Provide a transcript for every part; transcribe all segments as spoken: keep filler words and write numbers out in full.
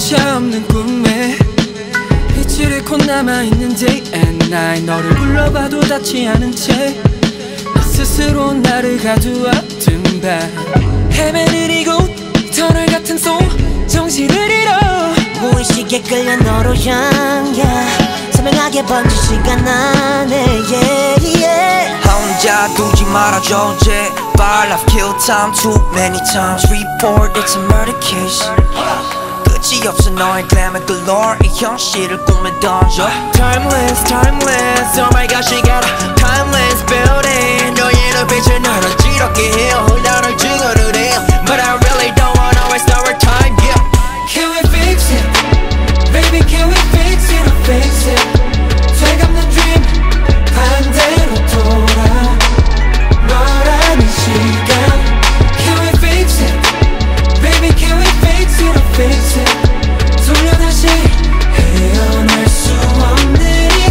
차 없는 꿈에 빛을 잃고 남아있는 day and night. 너를 불러봐도 닿지 않은 채 나 스스로 나를 가두었던 밤. 헤매는 이곳 터널 같은 속 정신을 잃어 무의식에 끌려 너로 향해 선명하게 번질 시간 안에 yeah, yeah. 혼자 두지 말아줘 제발 I've killed time too many times. Report it's a murder case. 끝이 없어 너의 glamour galore. 이 현실을 꿈에 던져. Timeless timeless oh my gosh you got a timeless building. 너의 눈빛을 나를 어지럽게 해요. 나를 죽어도 돼 But I really don't wanna waste our time yeah. Can we fix it? Baby can we fix it or fix it? 되감는 dream 반대로 돌아 너라는 시간. Can we fix it? Baby can we fix it or fix it? 돌려 다시 헤어날 수 없는 이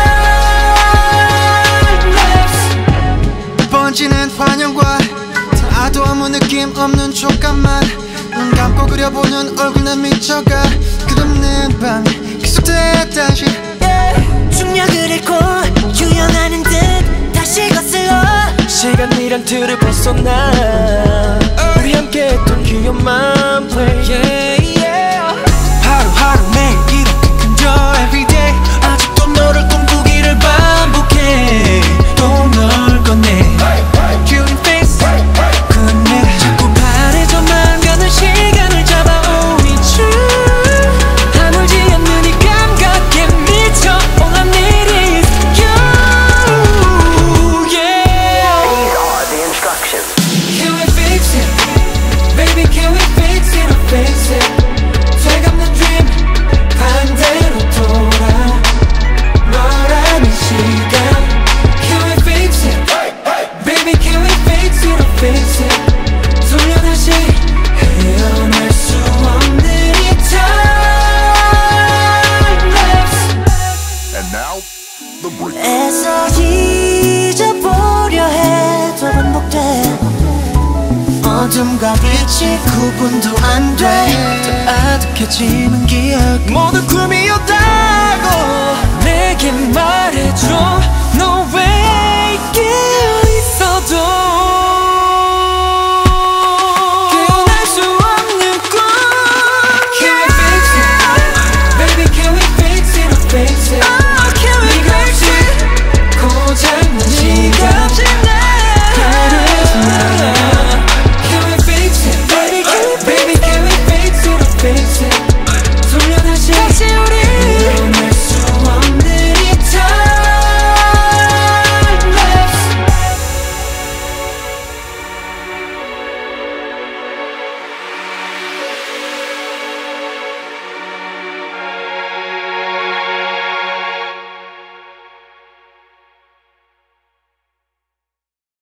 timelapse. 번지는 환영과 다도 아무 느낌 없는 촉감만 눈 감고 그려보는 얼굴 난 미쳐가. 끝없는 밤이 계속돼 다시 yeah. 중력을 잃고 유영하는 듯 다시 거슬러 시간이란 틀을 벗어나 우리 함께 했던 기억만 play yeah, yeah. 하루하루 매일 이렇게 근저 everyday 아직도 너를 꿈꾸기를 반복해. 또 널 꺼내 Cutie face 끝내 자꾸 바래져만 가는 시간을 잡아오니 true 아물지 않는 이 감각에 미쳐 All I need is you yeah. These are the instructions. Can we fix it? Baby can we fix it or fix it? 되감는 dream 반대로 돌아 너라는 시간. Can we fix it? Baby can we fix it or fix it? 돌려 다시 헤어날 수 없는 이 timelapse. And now, the break. 애써 잊어보려 해도 반복돼 어둠과 빛이 구분도 안돼 더 아득해지는 기억 모두 꿈이었다